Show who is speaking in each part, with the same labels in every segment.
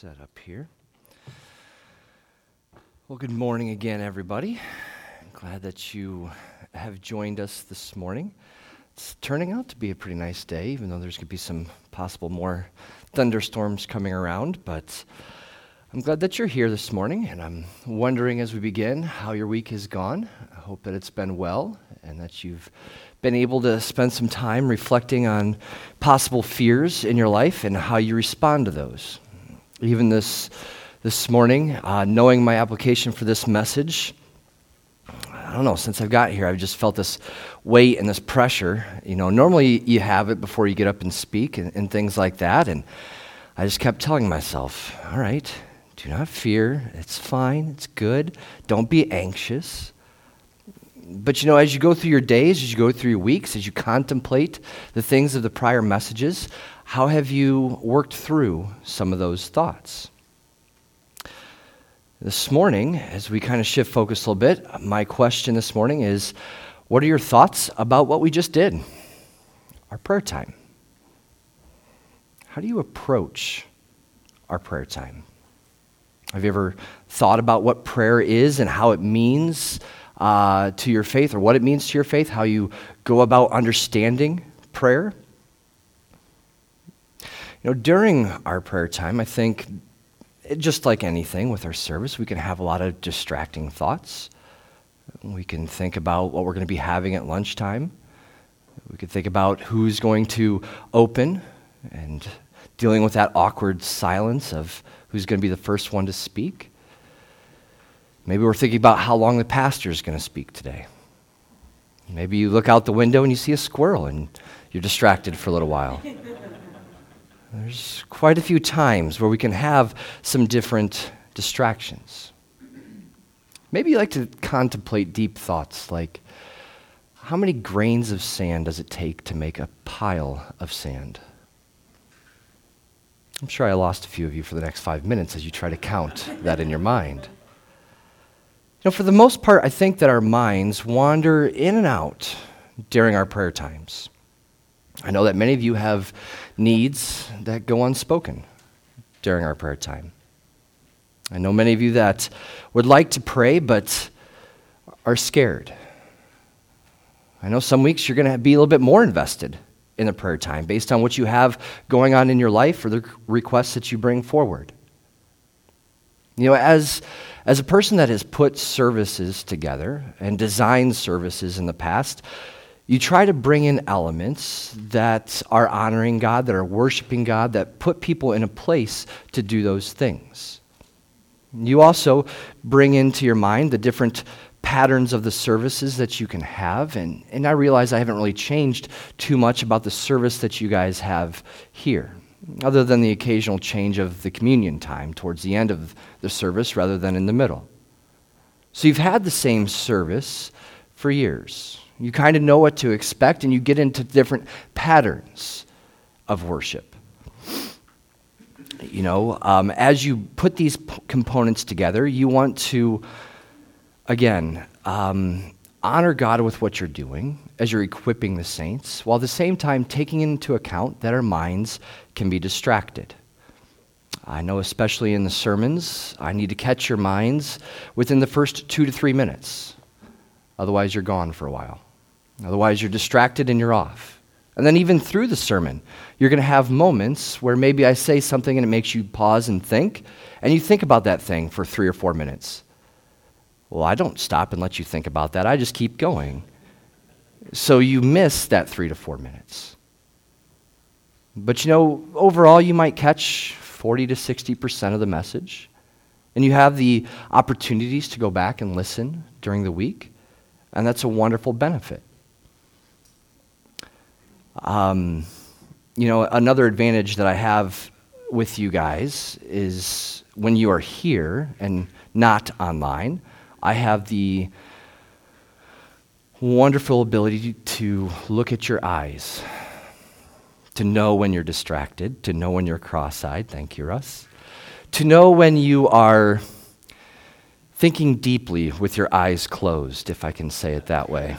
Speaker 1: set up here. Well, good morning again, everybody. I'm glad that you have joined us this morning. It's turning out to be a pretty nice day, even though there's going to be some possible more thunderstorms coming around, but I'm glad that you're here this morning, and I'm wondering as we begin how your week has gone. I hope that it's been well and that you've been able to spend some time reflecting on possible fears in your life and how you respond to those. Even this morning, knowing my application for this message, I don't know, since I've got here, I've just felt this weight and this pressure. You know, normally you have it before you get up and speak and things like that, and I just kept telling myself, all right, do not fear, it's fine, it's good, don't be anxious. But you know, as you go through your days, as you go through your weeks, as you contemplate the things of the prior messages, how have you worked through some of those thoughts? This morning, as we kind of shift focus a little bit, my question this morning is, what are your thoughts about what we just did? Our prayer time. How do you approach our prayer time? Have you ever thought about what prayer is and how it means to your faith, or what it means to your faith, how you go about understanding prayer? You know, during our prayer time, I think, just like anything with our service, we can have a lot of distracting thoughts. We can think about what we're going to be having at lunchtime. We could think about who's going to open and dealing with that awkward silence of who's going to be the first one to speak. Maybe we're thinking about how long the pastor is going to speak today. Maybe you look out the window and you see a squirrel and you're distracted for a little while. There's quite a few times where we can have some different distractions. Maybe you like to contemplate deep thoughts like, how many grains of sand does it take to make a pile of sand? I'm sure I lost a few of you for the next 5 minutes as you try to count that in your mind. You know, for the most part, I think that our minds wander in and out during our prayer times. I know that many of you have needs that go unspoken during our prayer time. I know many of you that would like to pray but are scared. I know some weeks you're going to be a little bit more invested in the prayer time based on what you have going on in your life or the requests that you bring forward. You know, as a person that has put services together and designed services in the past, you try to bring in elements that are honoring God, that are worshiping God, that put people in a place to do those things. You also bring into your mind the different patterns of the services that you can have, and I realize I haven't really changed too much about the service that you guys have here, other than the occasional change of the communion time towards the end of the service rather than in the middle. So you've had the same service for years. You kind of know what to expect, and you get into different patterns of worship. You know, as you put these components together, you want to, again, honor God with what you're doing as you're equipping the saints, while at the same time taking into account that our minds can be distracted. I know especially in the sermons, I need to catch your minds within the first 2 to 3 minutes. Otherwise, you're gone for a while. Otherwise, you're distracted and you're off. And then even through the sermon, you're going to have moments where maybe I say something and it makes you pause and think, and you think about that thing for 3 or 4 minutes. Well, I don't stop and let you think about that. I just keep going. So you miss that 3 to 4 minutes. But you know, overall, you might catch 40 to 60% of the message, and you have the opportunities to go back and listen during the week, and that's a wonderful benefit. You know, another advantage that I have with you guys is when you are here and not online, I have the wonderful ability to look at your eyes, to know when you're distracted, to know when you're cross-eyed, thank you, Russ, to know when you are thinking deeply with your eyes closed, if I can say it that way.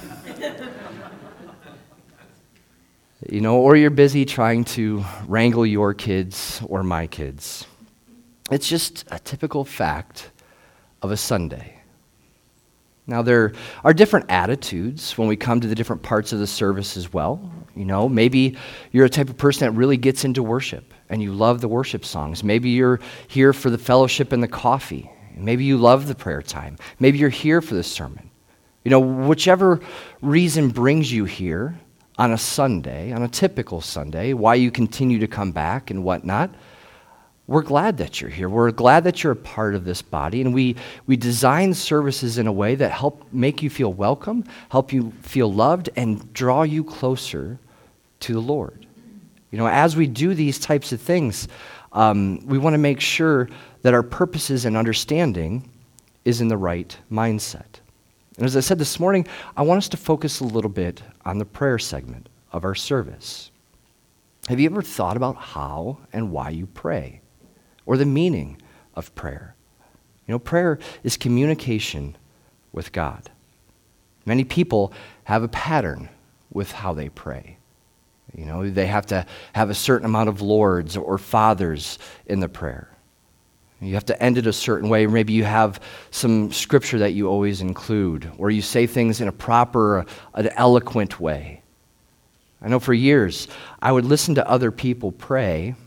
Speaker 1: You know, or you're busy trying to wrangle your kids or my kids. It's just a typical fact of a Sunday. Now, there are different attitudes when we come to the different parts of the service as well. Maybe you're a type of person that really gets into worship and you love the worship songs. Maybe you're here for the fellowship and the coffee. Maybe you love the prayer time. Maybe you're here for the sermon. Whichever reason brings you here on a Sunday, on a typical Sunday, why you continue to come back and whatnot, we're glad that you're here. We're glad that you're a part of this body, and we design services in a way that help make you feel welcome, help you feel loved, and draw you closer to the Lord. As we do these types of things, we want to make sure that our purposes and understanding is in the right mindset. And as I said this morning, I want us to focus a little bit on the prayer segment of our service. Have you ever thought about how and why you pray? Or the meaning of prayer? Prayer is communication with God. Many people have a pattern with how they pray. They have to have a certain amount of lords or fathers in the prayer. You have to end it a certain way. Maybe you have some scripture that you always include, or you say things in a proper, an eloquent way. I know for years, I would listen to other people pray,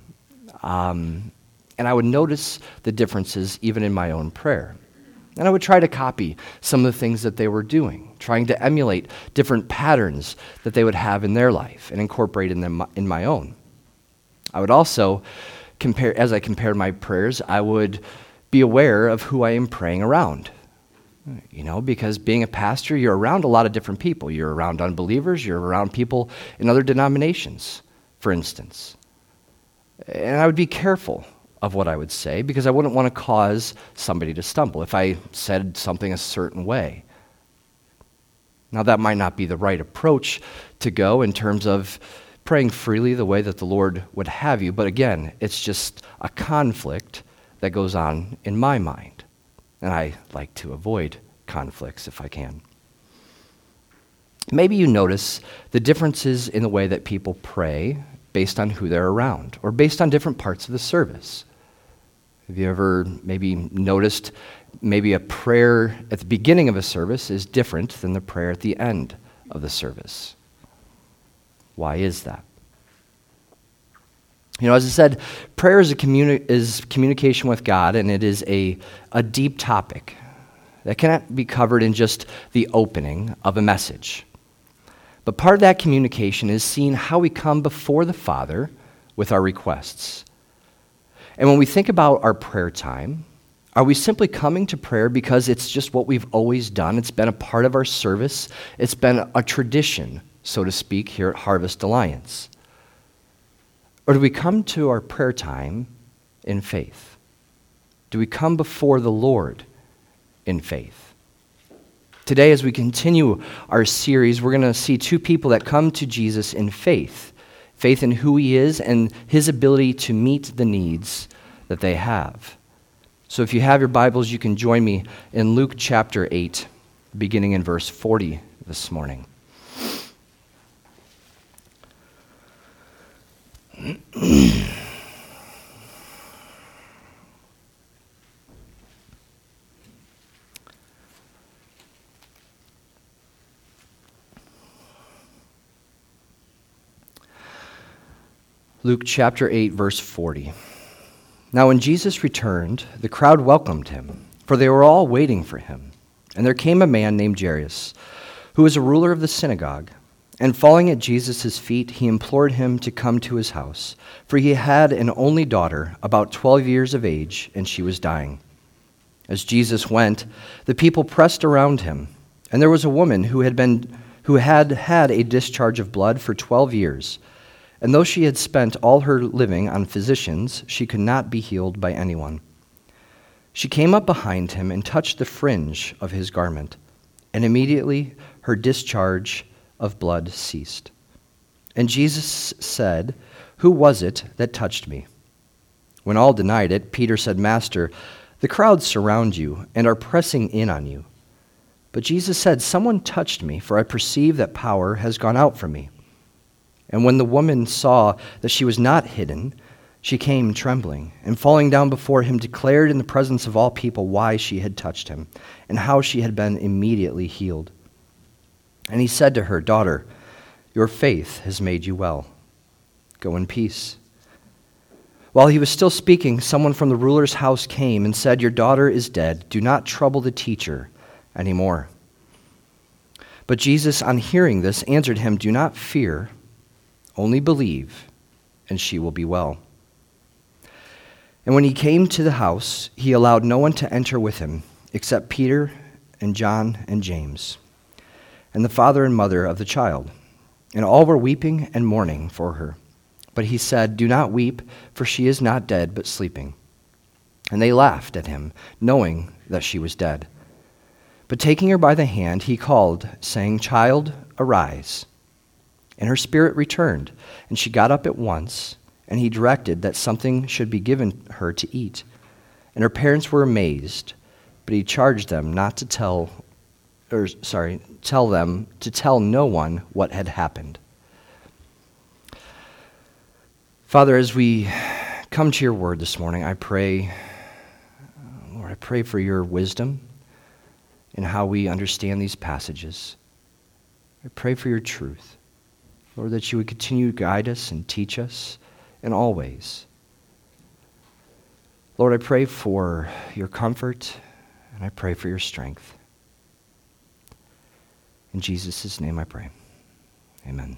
Speaker 1: and I would notice the differences even in my own prayer. And I would try to copy some of the things that they were doing, trying to emulate different patterns that they would have in their life and incorporate them in my own. I would also as I compared my prayers, I would be aware of who I am praying around. Because being a pastor, you're around a lot of different people. You're around unbelievers, you're around people in other denominations, for instance. And I would be careful of what I would say because I wouldn't want to cause somebody to stumble if I said something a certain way. Now, that might not be the right approach to go in terms of praying freely the way that the Lord would have you, but again, it's just a conflict that goes on in my mind, and I like to avoid conflicts if I can. Maybe you notice the differences in the way that people pray based on who they're around or based on different parts of the service. Have you ever maybe noticed maybe a prayer at the beginning of a service is different than the prayer at the end of the service? Why is that? As I said, prayer is communication with God, and it is a deep topic that cannot be covered in just the opening of a message. But part of that communication is seeing how we come before the Father with our requests. And when we think about our prayer time, are we simply coming to prayer because it's just what we've always done? It's been a part of our service. It's been a tradition, so to speak, here at Harvest Alliance. Or do we come to our prayer time in faith? Do we come before the Lord in faith? Today, as we continue our series, we're going to see two people that come to Jesus in faith. Faith in who he is and his ability to meet the needs that they have. So if you have your Bibles, you can join me in Luke chapter 8, beginning in verse 40 this morning. Luke chapter 8, verse 40. Now when Jesus returned, the crowd welcomed him, for they were all waiting for him. And there came a man named Jairus, who was a ruler of the synagogue. And falling at Jesus' feet, he implored him to come to his house, for he had an only daughter, about 12 years of age, and she was dying. As Jesus went, the people pressed around him, and there was a woman who had had a discharge of blood for 12 years. And though she had spent all her living on physicians, she could not be healed by anyone. She came up behind him and touched the fringe of his garment, and immediately her discharge of blood ceased. And Jesus said, "Who was it that touched me?" When all denied it, Peter said, "Master, the crowds surround you and are pressing in on you." But Jesus said, "Someone touched me, for I perceive that power has gone out from me." And when the woman saw that she was not hidden, She came trembling, and falling down before him, declared in the presence of all people why she had touched him, and how she had been immediately healed. And he said to her, "Daughter, your faith has made you well. Go in peace." While he was still speaking, someone from the ruler's house came and said, "Your daughter is dead. Do not trouble the teacher anymore." But Jesus, on hearing this, answered him, "Do not fear, only believe, and she will be well." And when he came to the house, he allowed no one to enter with him, except Peter and John and James, and the father and mother of the child. And all were weeping and mourning for her. But he said, "Do not weep, for she is not dead, but sleeping." And they laughed at him, knowing that she was dead. But taking her by the hand, he called, saying, "Child, arise." And her spirit returned, and she got up at once, and he directed that something should be given her to eat. And her parents were amazed, but he charged them to tell no one what had happened. Father, as we come to your word this morning, I pray, Lord, I pray for your wisdom in how we understand these passages. I pray for your truth. Lord, that you would continue to guide us and teach us in all ways. Lord, I pray for your comfort, and I pray for your strength. In Jesus' name I pray. Amen.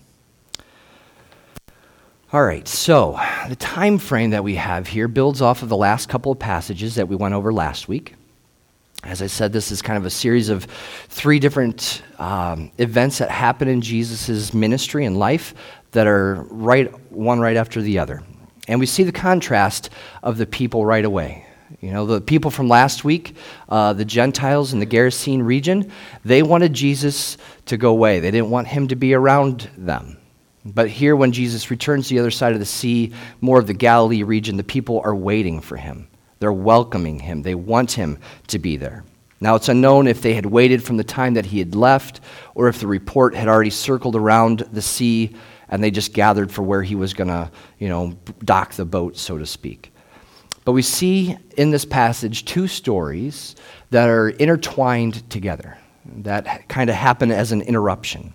Speaker 1: All right, so the time frame that we have here builds off of the last couple of passages that we went over last week. As I said, this is kind of a series of three different events that happen in Jesus' ministry and life that are one right after the other. And we see the contrast of the people right away. You know, the people from last week, the Gentiles in the Gerasene region, they wanted Jesus to go away. They didn't want him to be around them. But here, when Jesus returns to the other side of the sea, more of the Galilee region, the people are waiting for him. They're welcoming him. They want him to be there. Now, it's unknown if they had waited from the time that he had left or if the report had already circled around the sea and they just gathered for where he was going to, dock the boat, so to speak. But we see in this passage two stories that are intertwined together, that kind of happen as an interruption.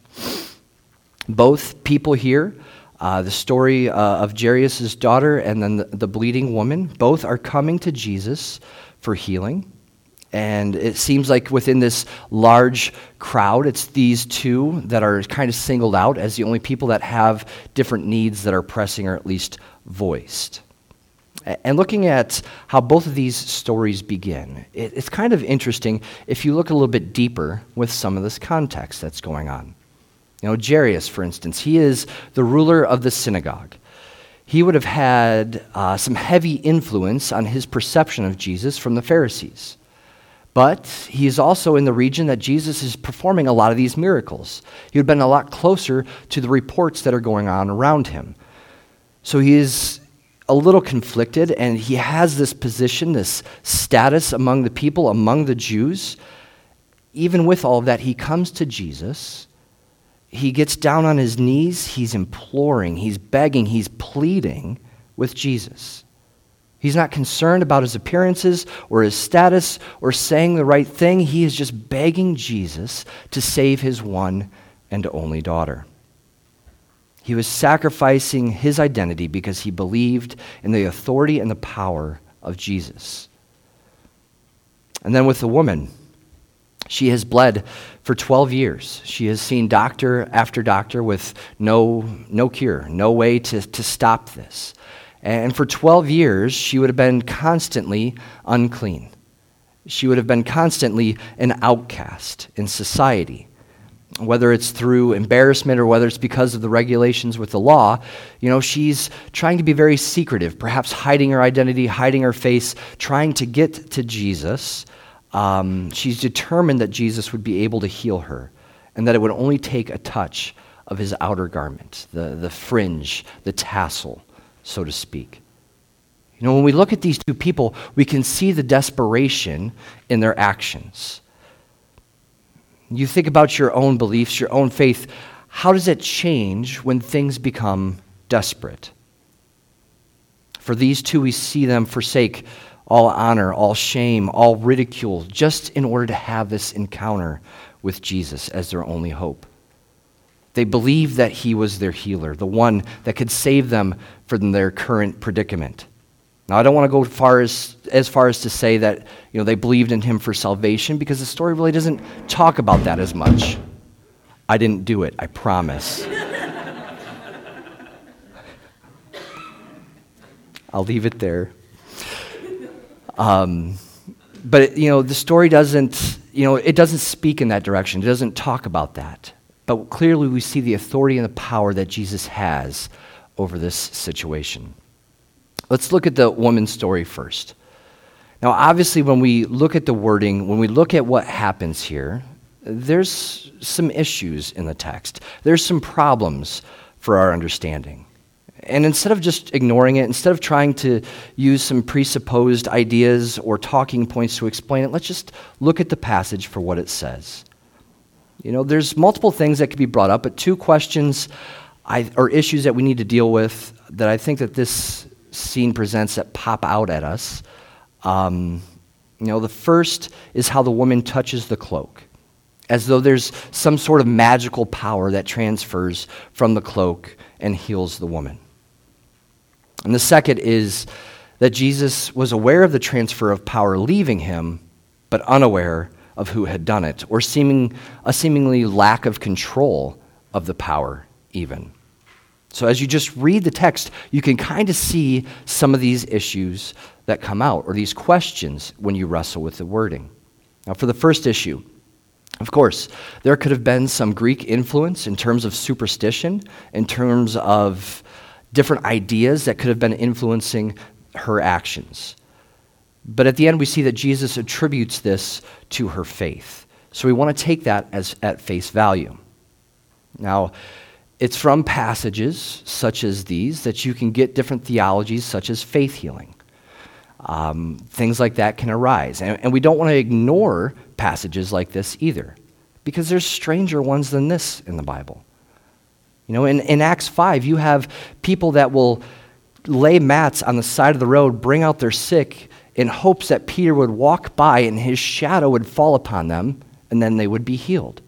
Speaker 1: Both people here, the story of Jairus' daughter and then the bleeding woman, both are coming to Jesus for healing. And it seems like within this large crowd, it's these two that are kind of singled out as the only people that have different needs that are pressing or at least voiced. And looking at how both of these stories begin, it's kind of interesting if you look a little bit deeper with some of this context that's going on. Jairus, for instance, he is the ruler of the synagogue. He would have had some heavy influence on his perception of Jesus from the Pharisees. But he is also in the region that Jesus is performing a lot of these miracles. He would have been a lot closer to the reports that are going on around him. So he is a little conflicted, and he has this position, this status among the people, among the Jews. Even with all of that, he comes to Jesus. He gets down on his knees, he's imploring, he's begging, he's pleading with Jesus. He's not concerned about his appearances or his status or saying the right thing. He is just begging Jesus to save his one and only daughter. He was sacrificing his identity because he believed in the authority and the power of Jesus. And then with the woman, she has bled for 12 years. She has seen doctor after doctor with no cure, no way to stop this. And for 12 years, she would have been constantly unclean. She would have been constantly an outcast in society. Whether it's through embarrassment or whether it's because of the regulations with the law, she's trying to be very secretive, perhaps hiding her identity, hiding her face, trying to get to Jesus. She's determined that Jesus would be able to heal her and that it would only take a touch of his outer garment, the fringe, the tassel, so to speak. When we look at these two people, we can see the desperation in their actions. You think about your own beliefs, your own faith. How does it change when things become desperate? For these two, we see them forsake all honor, all shame, all ridicule, just in order to have this encounter with Jesus as their only hope. They believed that he was their healer, the one that could save them from their current predicament. Now, I don't want to go as far as to say that they believed in him for salvation, because the story really doesn't talk about that as much. I didn't do it, I promise. I'll leave it there. But the story doesn't, it doesn't speak in that direction. It doesn't talk about that. But clearly we see the authority and the power that Jesus has over this situation. Let's look at the woman's story first. Now, obviously, when we look at the wording, when we look at what happens here, there's some issues in the text. There's some problems for our understanding. And instead of just ignoring it, instead of trying to use some presupposed ideas or talking points to explain it, let's just look at the passage for what it says. There's multiple things that could be brought up, but two questions or issues that we need to deal with that I think that this scene presents that pop out at us. The first is how the woman touches the cloak, as though there's some sort of magical power that transfers from the cloak and heals the woman. And the second is that Jesus was aware of the transfer of power leaving him, but unaware of who had done it, or a seemingly lack of control of the power even. So as you just read the text, you can kind of see some of these issues that come out, or these questions when you wrestle with the wording. Now, for the first issue, of course, there could have been some Greek influence in terms of superstition, in terms of different ideas that could have been influencing her actions. But at the end, we see that Jesus attributes this to her faith. So we want to take that as at face value. Now, it's from passages such as these that you can get different theologies such as faith healing. Things like that can arise. And we don't want to ignore passages like this either, because there's stranger ones than this in the Bible. In Acts 5, you have people that will lay mats on the side of the road, bring out their sick, in hopes that Peter would walk by and his shadow would fall upon them, and then they would be healed.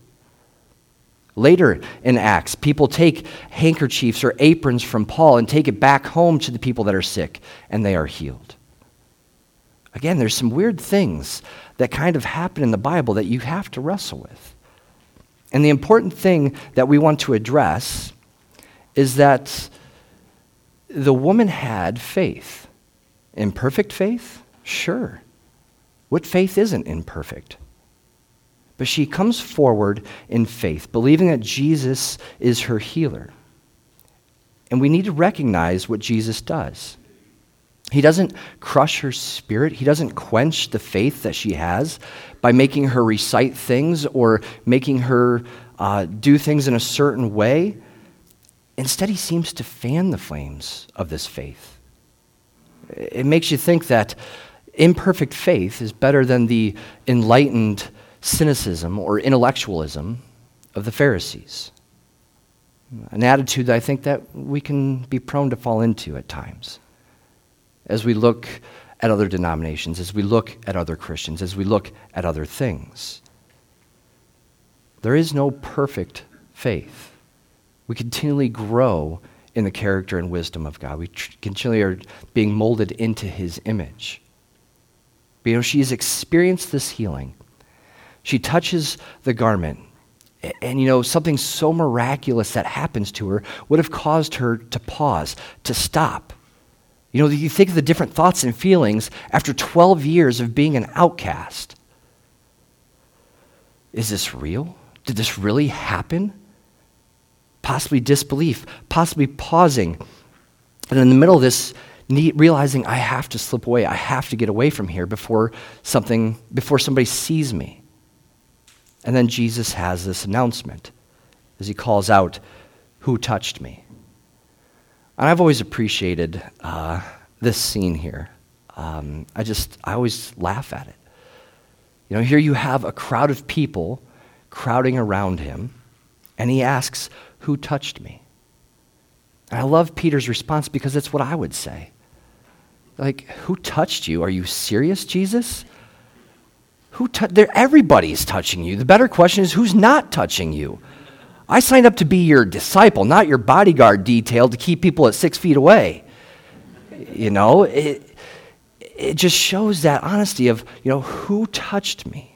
Speaker 1: Later in Acts, people take handkerchiefs or aprons from Paul and take it back home to the people that are sick, and they are healed. Again, there's some weird things that kind of happen in the Bible that you have to wrestle with. And the important thing that we want to address is that the woman had faith. Imperfect faith? Sure. What faith isn't imperfect? But she comes forward in faith, believing that Jesus is her healer. And we need to recognize what Jesus does. He doesn't crush her spirit. He doesn't quench the faith that she has by making her recite things or making her do things in a certain way. Instead, he seems to fan the flames of this faith. It makes you think that imperfect faith is better than the enlightened cynicism or intellectualism of the Pharisees. An attitude that I think that we can be prone to fall into at times as we look at other denominations, as we look at other Christians, as we look at other things. There is no perfect faith. We continually grow in the character and wisdom of God. We continually are being molded into his image. But she has experienced this healing. She touches the garment, and something so miraculous that happens to her would have caused her to pause, to stop. You think of the different thoughts and feelings after 12 years of being an outcast. Is this real? Did this really happen? Possibly disbelief, possibly pausing. And in the middle of this, realizing I have to slip away, I have to get away from here before somebody sees me. And then Jesus has this announcement as he calls out, "Who touched me?" And I've always appreciated this scene here. I always laugh at it. Here you have a crowd of people crowding around him, and he asks, "Who touched me?" And I love Peter's response because it's what I would say. Like, who touched you? Are you serious, Jesus? Everybody's touching you. The better question is, who's not touching you? I signed up to be your disciple, not your bodyguard detail to keep people at 6 feet away. It just shows that honesty of, who touched me?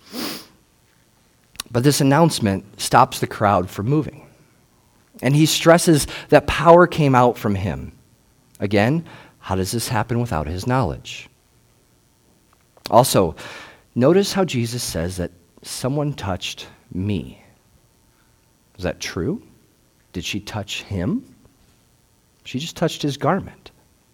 Speaker 1: But this announcement stops the crowd from moving. And he stresses that power came out from him. Again, how does this happen without his knowledge? Also, notice how Jesus says that someone touched me. Is that true? Did she touch him? She just touched his garment.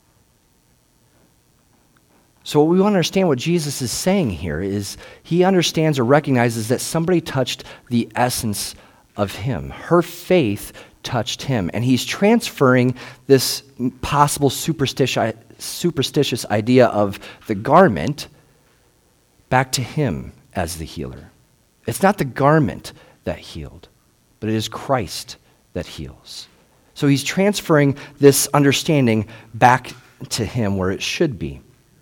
Speaker 1: So we want to understand what Jesus is saying here is he understands or recognizes that somebody touched the essence of him. Her faith touched him. And he's transferring this possible superstitious idea of the garment back to him as the healer. It's not the garment that healed, but it is Christ that heals. So he's transferring this understanding back to him where it should be.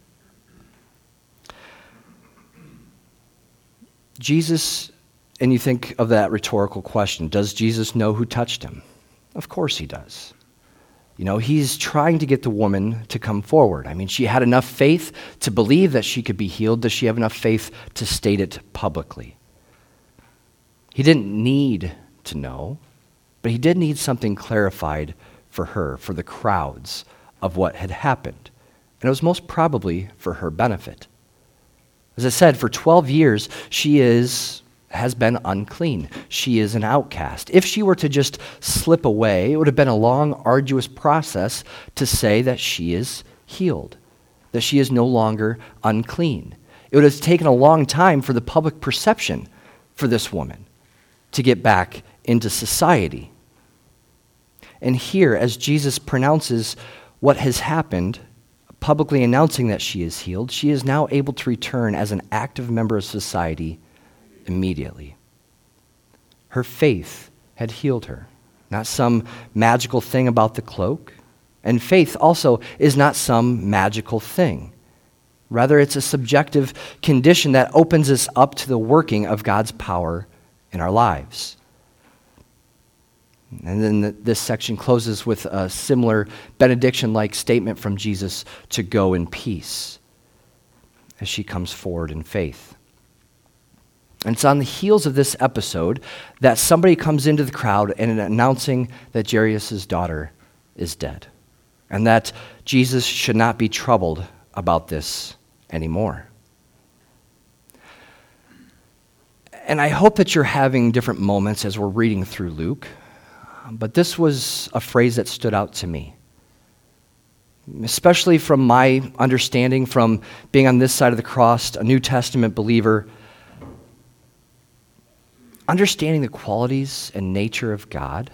Speaker 1: Jesus, and you think of that rhetorical question, does Jesus know who touched him? Of course he does. He's trying to get the woman to come forward. She had enough faith to believe that she could be healed. Does she have enough faith to state it publicly? He didn't need to know, but he did need something clarified for her, for the crowds, of what had happened. And it was most probably for her benefit. As I said, for 12 years, she has been unclean. She is an outcast. If she were to just slip away, it would have been a long, arduous process to say that she is healed, that she is no longer unclean. It would have taken a long time for the public perception for this woman to get back into society. And here, as Jesus pronounces what has happened, publicly announcing that she is healed, she is now able to return as an active member of society immediately. Her faith had healed her, not some magical thing about the cloak. And faith also is not some magical thing. Rather, it's a subjective condition that opens us up to the working of God's power in our lives. And then this section closes with a similar benediction-like statement from Jesus to go in peace as she comes forward in faith. And it's on the heels of this episode that somebody comes into the crowd and announcing that Jairus' daughter is dead and that Jesus should not be troubled about this anymore. And I hope that you're having different moments as we're reading through Luke. But this was a phrase that stood out to me, especially from my understanding from being on this side of the cross, a New Testament believer. Understanding the qualities and nature of God,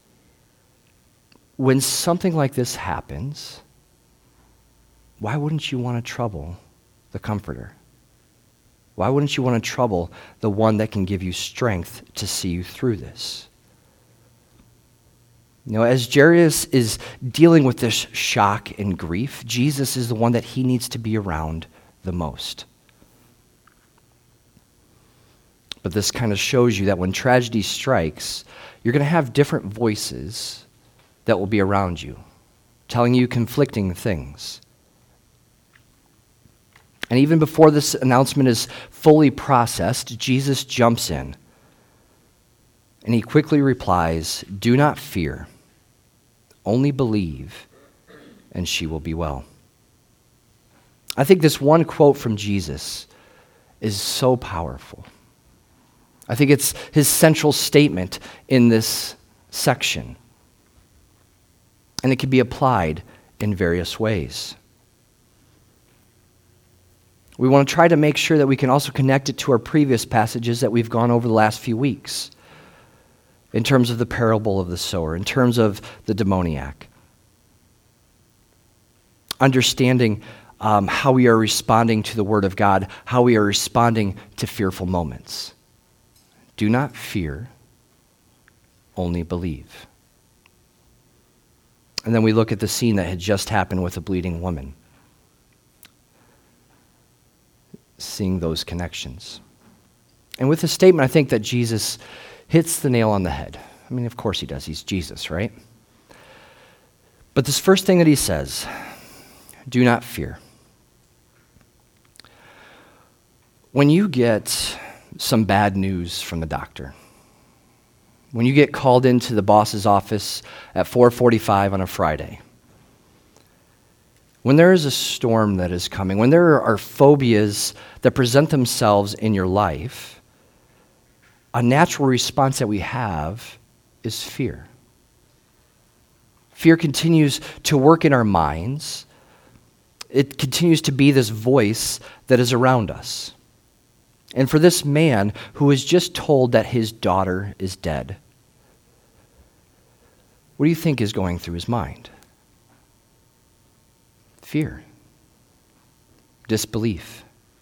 Speaker 1: when something like this happens, why wouldn't you want to trouble the Comforter? Why wouldn't you want to trouble the one that can give you strength to see you through this? As Jairus is dealing with this shock and grief, Jesus is the one that he needs to be around the most. But this kind of shows you that when tragedy strikes, you're going to have different voices that will be around you, telling you conflicting things. And even before this announcement is fully processed, Jesus jumps in. And he quickly replies, "Do not fear. Only believe, and she will be well." I think this one quote from Jesus is so powerful. I think it's his central statement in this section. And it can be applied in various ways. We want to try to make sure that we can also connect it to our previous passages that we've gone over the last few weeks, in terms of the parable of the sower, in terms of the demoniac. Understanding how we are responding to the Word of God, how we are responding to fearful moments. Do not fear, only believe. And then we look at the scene that had just happened with a bleeding woman. seeing those connections. And with this statement, I think that Jesus hits the nail on the head. I mean, of course he does. He's Jesus, right? But this first thing that he says, do not fear. When you get some bad news from the doctor, when you get called into the boss's office at 4:45 on a Friday, when there is a storm that is coming, when there are phobias that present themselves in your life, a natural response that we have is fear. Fear continues to work in our minds. It continues to be this voice that is around us. And for this man who was just told that his daughter is dead, what do you think is going through his mind? Fear, disbelief,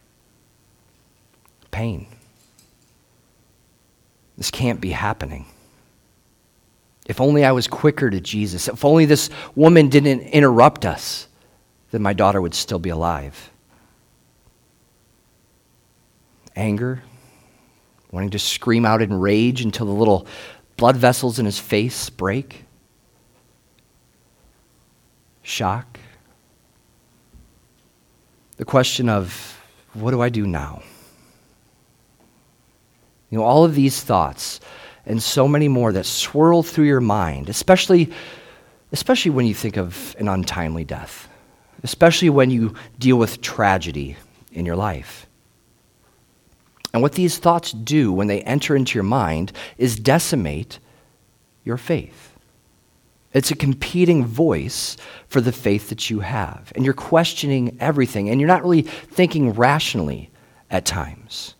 Speaker 1: pain. This can't be happening. If only I was quicker to Jesus. If only this woman didn't interrupt us, then my daughter would still be alive. Anger, wanting to scream out in rage until the little blood vessels in his face break. Shock. The question of, what do I do now? You know, all of these thoughts and so many more that swirl through your mind, especially when you think of an untimely death, especially when you deal with tragedy in your life. And what these thoughts do when they enter into your mind is decimate your faith. It's a competing voice for the faith that you have. And you're questioning everything, and you're not really thinking rationally at times.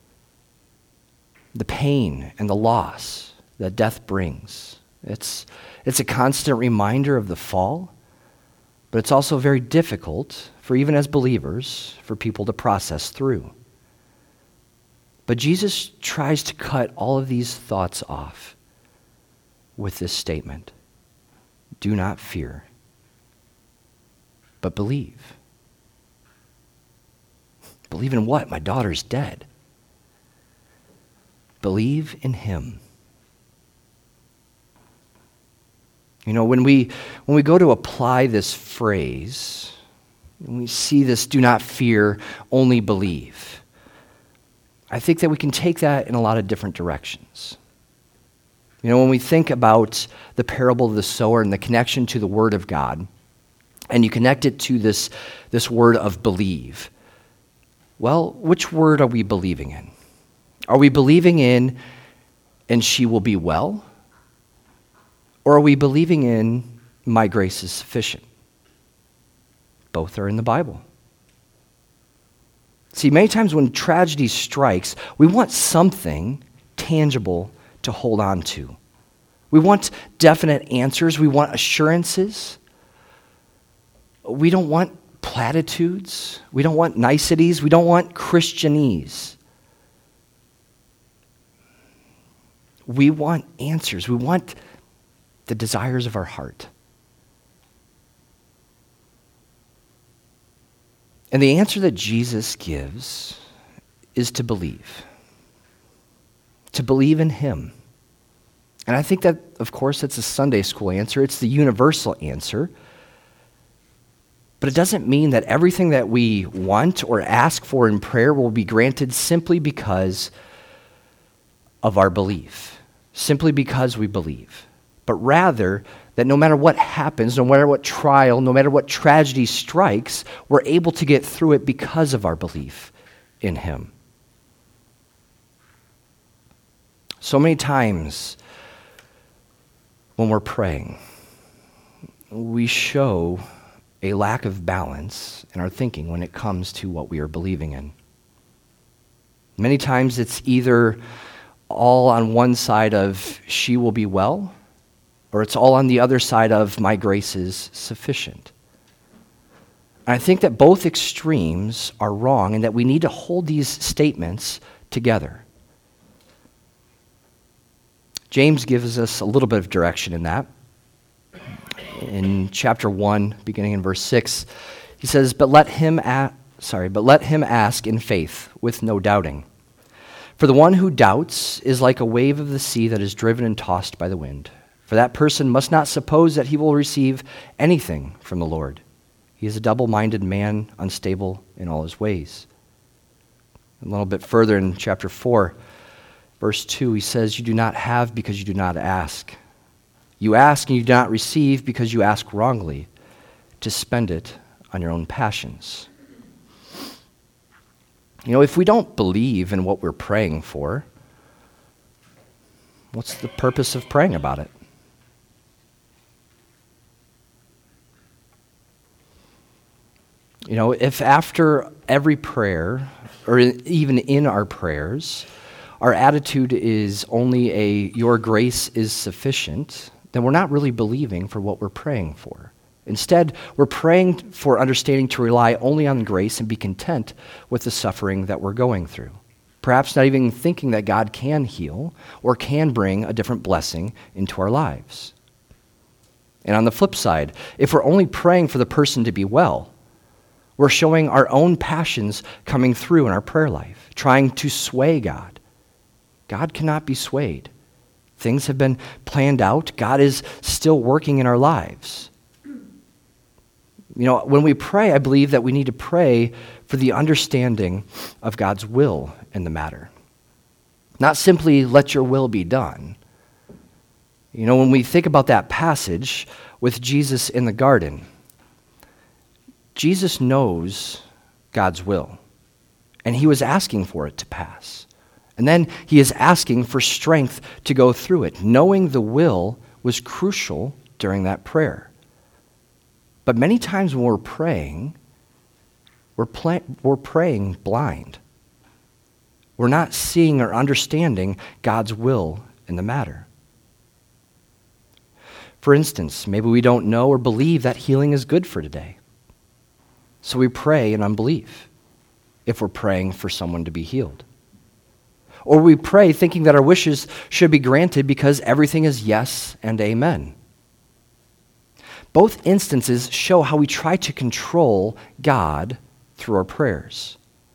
Speaker 1: The pain and the loss that death brings, it's a constant reminder of the fall, but it's also very difficult for, even as believers, for people to process through. But Jesus tries to cut all of these thoughts off with this statement. Do not fear, but believe. Believe in what? My daughter's dead. Believe in him. You know, when we go to apply this phrase, when we see this, do not fear, only believe, I think that we can take that in a lot of different directions. You know, when we think about the parable of the sower and the connection to the Word of God, and you connect it to this word of believe, well, which word are we believing in? Are we believing in, and she will be well? Or are we believing in, my grace is sufficient? Both are in the Bible. See, many times when tragedy strikes, we want something tangible to hold on to. We want definite answers. We want assurances. We don't want platitudes. We don't want niceties. We don't want Christianese. We want answers. We want the desires of our heart. And the answer that Jesus gives is to believe. To believe in him. And I think that, of course, it's a Sunday school answer. It's the universal answer. But it doesn't mean that everything that we want or ask for in prayer will be granted simply because of our belief. Simply because we believe. But rather, that no matter what happens, no matter what trial, no matter what tragedy strikes, we're able to get through it because of our belief in him. So many times when we're praying, we show a lack of balance in our thinking when it comes to what we are believing in. Many times it's either all on one side of she will be well, or it's all on the other side of my grace is sufficient. And I think that both extremes are wrong and that we need to hold these statements together. James gives us a little bit of direction in that. In chapter 1, beginning in verse 6, he says, But let him but let him ask in faith with no doubting. For the one who doubts is like a wave of the sea that is driven and tossed by the wind. For that person must not suppose that he will receive anything from the Lord. He is a double-minded man, unstable in all his ways. A little bit further in chapter 4, verse 2, he says, you do not have because you do not ask. You ask and you do not receive because you ask wrongly, to spend it on your own passions. If we don't believe in what we're praying for, what's the purpose of praying about it? If after every prayer, or even in our prayers, our attitude is only your grace is sufficient, then we're not really believing for what we're praying for. Instead, we're praying for understanding to rely only on grace and be content with the suffering that we're going through. Perhaps not even thinking that God can heal or can bring a different blessing into our lives. And on the flip side, if we're only praying for the person to be well, we're showing our own passions coming through in our prayer life, trying to sway God. God cannot be swayed. Things have been planned out. God is still working in our lives. When we pray, I believe that we need to pray for the understanding of God's will in the matter. Not simply, let your will be done. When we think about that passage with Jesus in the garden, Jesus knows God's will, and he was asking for it to pass. And then he is asking for strength to go through it. Knowing the will was crucial during that prayer. But many times when we're praying, we're praying blind. We're not seeing or understanding God's will in the matter. For instance, maybe we don't know or believe that healing is good for today. So we pray in unbelief if we're praying for someone to be healed. Or we pray thinking that our wishes should be granted because everything is yes and amen. Both instances show how we try to control God through our prayers.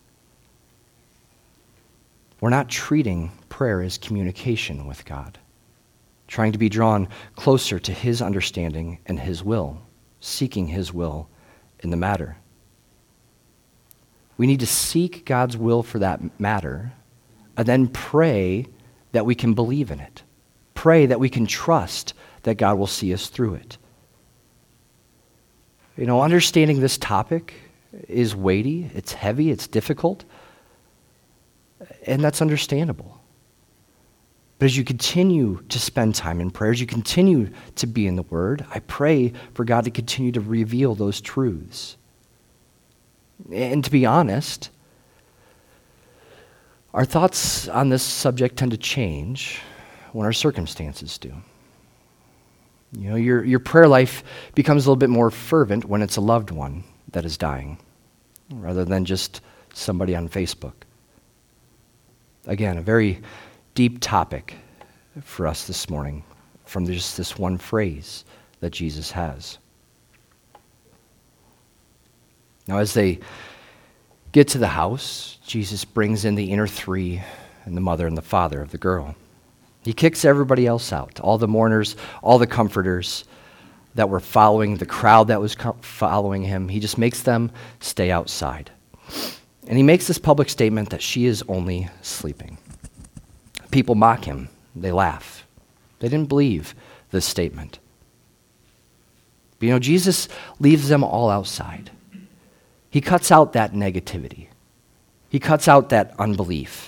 Speaker 1: We're not treating prayer as communication with God, trying to be drawn closer to his understanding and his will, seeking his will in the matter. We need to seek God's will for that matter and then pray that we can believe in it. Pray that we can trust that God will see us through it. Understanding this topic is weighty, it's heavy, it's difficult, and that's understandable. But as you continue to spend time in prayer, as you continue to be in the Word, I pray for God to continue to reveal those truths. And to be honest, our thoughts on this subject tend to change when our circumstances do. Your prayer life becomes a little bit more fervent when it's a loved one that is dying, rather than just somebody on Facebook. Again, a very deep topic for us this morning from just this one phrase that Jesus has. Now, as they get to the house, Jesus brings in the inner three and the mother and the father of the girl. He kicks everybody else out, all the mourners, all the comforters that were following, the crowd that was following him. He just makes them stay outside. And he makes this public statement that she is only sleeping. People mock him. They laugh. They didn't believe this statement. But Jesus leaves them all outside. He cuts out that negativity. He cuts out that unbelief.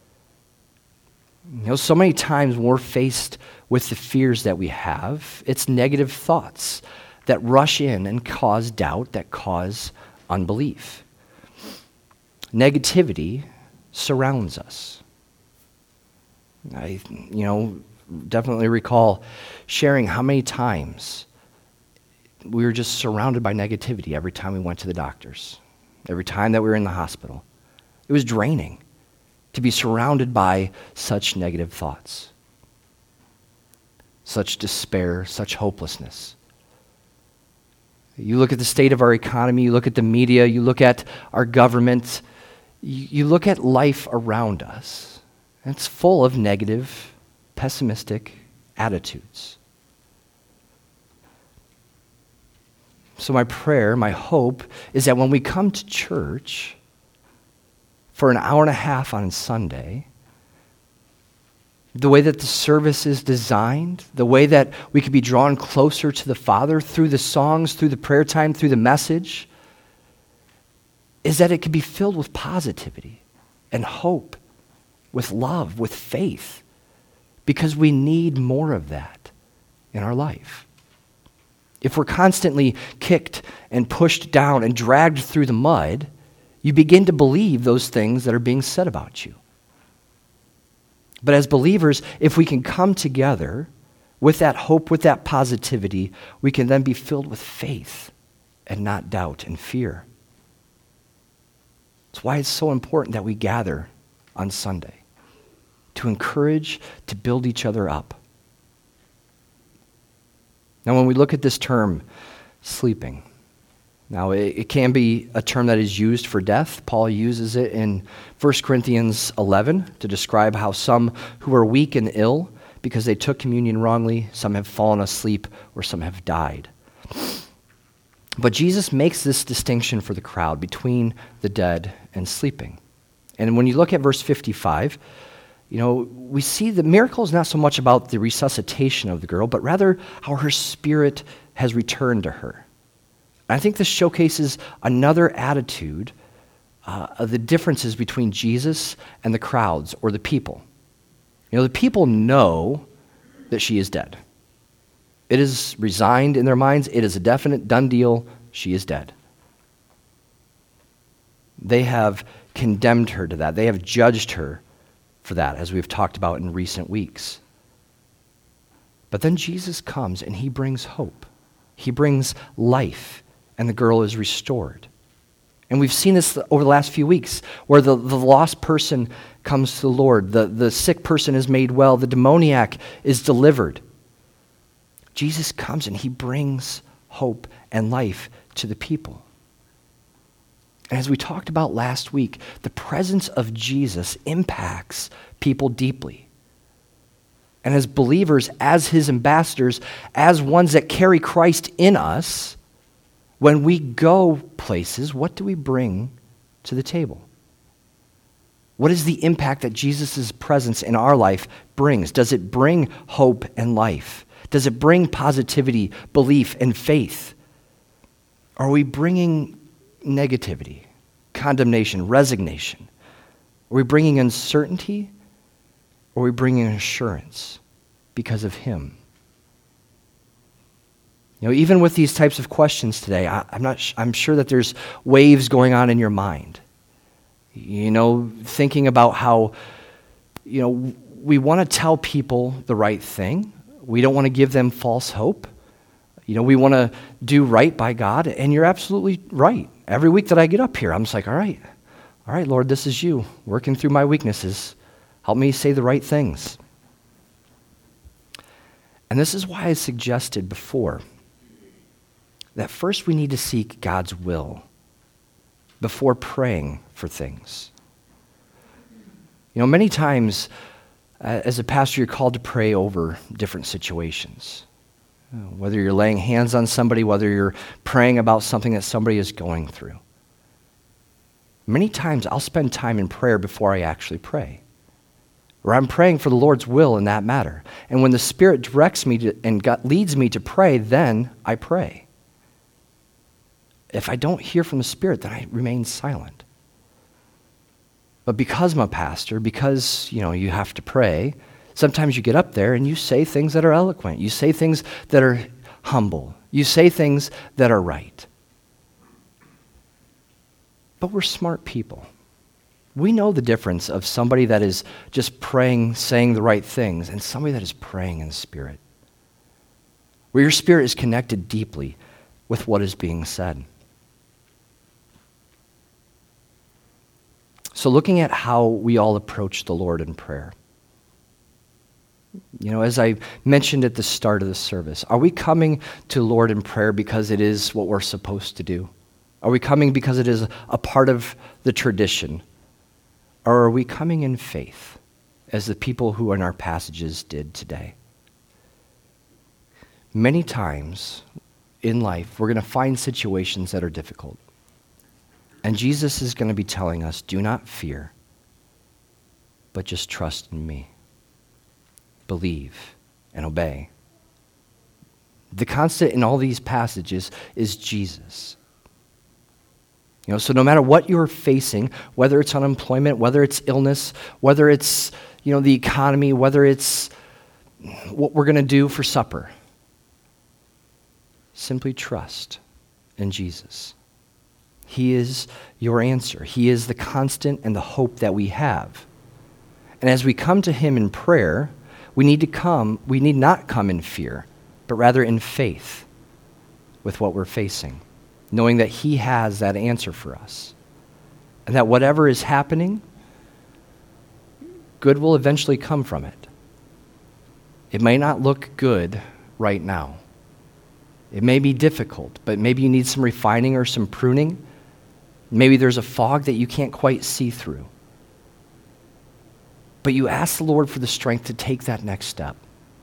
Speaker 1: So many times when we're faced with the fears that we have, it's negative thoughts that rush in and cause doubt, that cause unbelief. Negativity surrounds us. I, definitely recall sharing how many times we were just surrounded by negativity every time we went to the doctors, every time that we were in the hospital. It was draining to be surrounded by such negative thoughts, such despair, such hopelessness. You look at the state of our economy, you look at the media, you look at our government, you look at life around us, and it's full of negative, pessimistic attitudes. So my prayer, my hope, is that when we come to church for an hour and a half on Sunday, the way that the service is designed, the way that we could be drawn closer to the Father through the songs, through the prayer time, through the message, is that it could be filled with positivity and hope, with love, with faith, because we need more of that in our life. If we're constantly kicked and pushed down and dragged through the mud, you begin to believe those things that are being said about you. But as believers, if we can come together with that hope, with that positivity, we can then be filled with faith and not doubt and fear. That's why it's so important that we gather on Sunday, to encourage, to build each other up. Now, when we look at this term, sleeping, now it can be a term that is used for death. Paul uses it in 1 Corinthians 11 to describe how some who are weak and ill because they took communion wrongly, some have fallen asleep, or some have died. But Jesus makes this distinction for the crowd between the dead and sleeping. And when you look at verse 55, we see the miracle is not so much about the resuscitation of the girl, but rather how her spirit has returned to her. And I think this showcases another attitude of the differences between Jesus and the crowds or the people. The people know that she is dead. It is resigned in their minds. It is a definite, done deal. She is dead. They have condemned her to that. They have judged her for that, as we've talked about in recent weeks. But then Jesus comes and he brings hope. He brings life, and the girl is restored. And we've seen this over the last few weeks, where the lost person comes to the Lord, the sick person is made well, the demoniac is delivered. Jesus comes and he brings hope and life to the people. And as we talked about last week, the presence of Jesus impacts people deeply. And as believers, as his ambassadors, as ones that carry Christ in us, when we go places, what do we bring to the table? What is the impact that Jesus' presence in our life brings? Does it bring hope and life? Does it bring positivity, belief, and faith? Are we bringing negativity, condemnation, resignation? Are we bringing uncertainty, or are we bringing assurance because of him? Even with these types of questions today, I'm sure that there's waves going on in your mind. Thinking about how, we want to tell people the right thing. We don't want to give them false hope. We want to do right by God, and you're absolutely right. Every week that I get up here, I'm just like, all right, Lord, this is you working through my weaknesses. Help me say the right things. And this is why I suggested before that first we need to seek God's will before praying for things. Many times as a pastor, you're called to pray over different situations. Whether you're laying hands on somebody, whether you're praying about something that somebody is going through. Many times I'll spend time in prayer before I actually pray. Or I'm praying for the Lord's will in that matter. And when the Spirit directs me and leads me to pray, then I pray. If I don't hear from the Spirit, then I remain silent. But because I'm a pastor, because, you have to pray, sometimes you get up there and you say things that are eloquent. You say things that are humble. You say things that are right. But we're smart people. We know the difference of somebody that is just praying, saying the right things, and somebody that is praying in the Spirit, where your spirit is connected deeply with what is being said. So looking at how we all approach the Lord in prayer, As I mentioned at the start of the service, are we coming to the Lord in prayer because it is what we're supposed to do? Are we coming because it is a part of the tradition? Or are we coming in faith, as the people who in our passages did today? Many times in life, we're going to find situations that are difficult. And Jesus is going to be telling us, do not fear, but just trust in me. Believe and obey. The constant in all these passages is Jesus. So no matter what you're facing, whether it's unemployment, whether it's illness, whether it's, the economy, whether it's what we're going to do for supper, simply trust in Jesus. He is your answer. He is the constant and the hope that we have. And as we come to him in prayer, we need not come in fear, but rather in faith with what we're facing, knowing that he has that answer for us. And that whatever is happening, good will eventually come from it. It may not look good right now. It may be difficult, but maybe you need some refining or some pruning. Maybe there's a fog that you can't quite see through. But you ask the Lord for the strength to take that next step.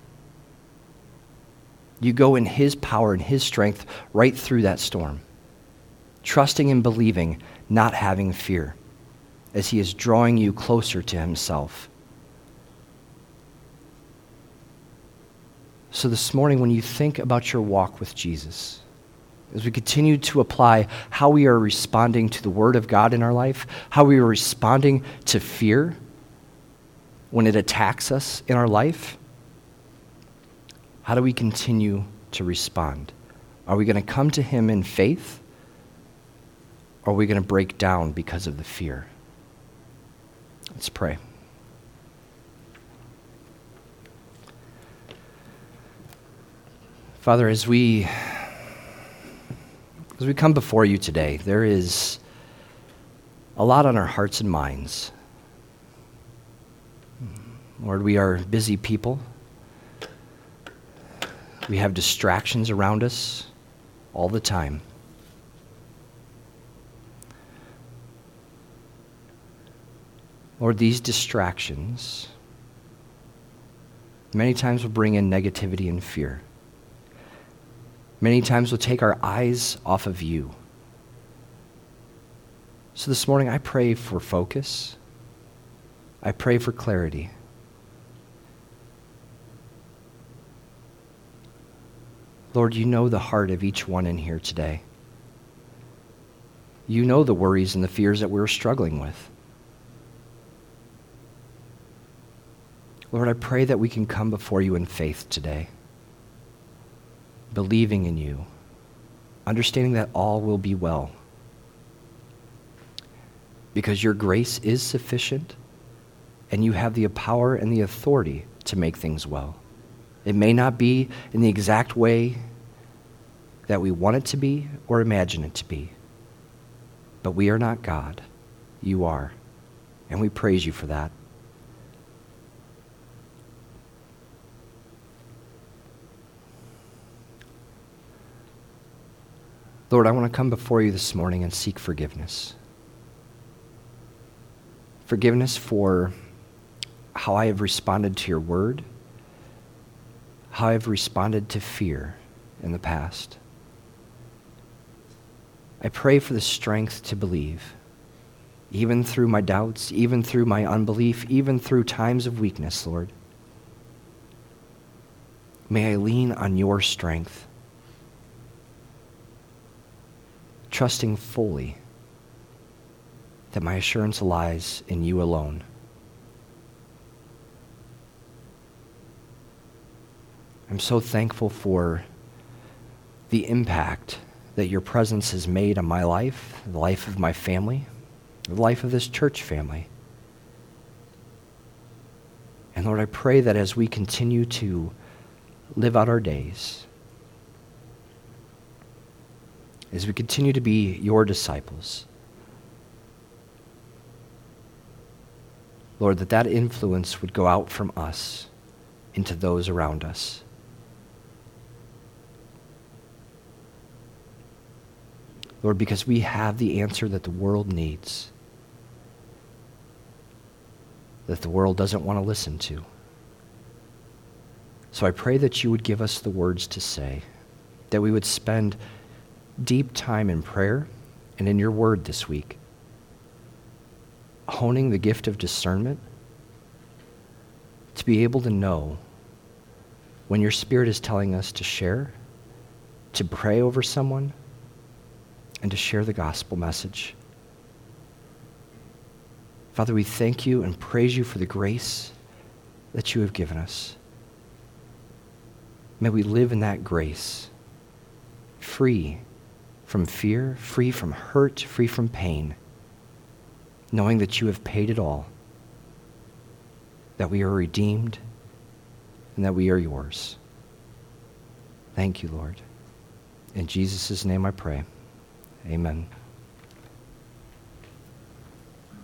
Speaker 1: You go in his power and his strength right through that storm, trusting and believing, not having fear, as he is drawing you closer to himself. So this morning, when you think about your walk with Jesus, as we continue to apply how we are responding to the Word of God in our life, how we are responding to fear when it attacks us in our life, how do we continue to respond? Are we going to come to him in faith, or are we going to break down because of the fear? Let's pray. Father, as we come before you today, there is a lot on our hearts and minds. Lord, we are busy people. We have distractions around us all the time. Lord, these distractions many times will bring in negativity and fear. Many times will take our eyes off of you. So this morning I pray for focus. I pray for clarity. Lord, you know the heart of each one in here today. You know the worries and the fears that we're struggling with. Lord, I pray that we can come before you in faith today, believing in you, understanding that all will be well, because your grace is sufficient and you have the power and the authority to make things well. It may not be in the exact way that we want it to be or imagine it to be, but we are not God. You are, and we praise you for that. Lord, I want to come before you this morning and seek forgiveness. Forgiveness for how I have responded to your word, how I have responded to fear in the past. I pray for the strength to believe, even through my doubts, even through my unbelief, even through times of weakness, Lord. May I lean on your strength, trusting fully that my assurance lies in you alone. I'm so thankful for the impact that your presence has made on my life, the life of my family, the life of this church family. And Lord, I pray that as we continue to live out our days, as we continue to be your disciples, Lord, that influence would go out from us into those around us. Lord, because we have the answer that the world needs, that the world doesn't want to listen to. So I pray that you would give us the words to say, that we would spend deep time in prayer and in your word this week, honing the gift of discernment to be able to know when your Spirit is telling us to share, to pray over someone, and to share the gospel message. Father, we thank you and praise you for the grace that you have given us. May we live in that grace, free from fear, free from hurt, free from pain, knowing that you have paid it all, that we are redeemed, and that we are yours. Thank you, Lord. In Jesus' name I pray. Amen.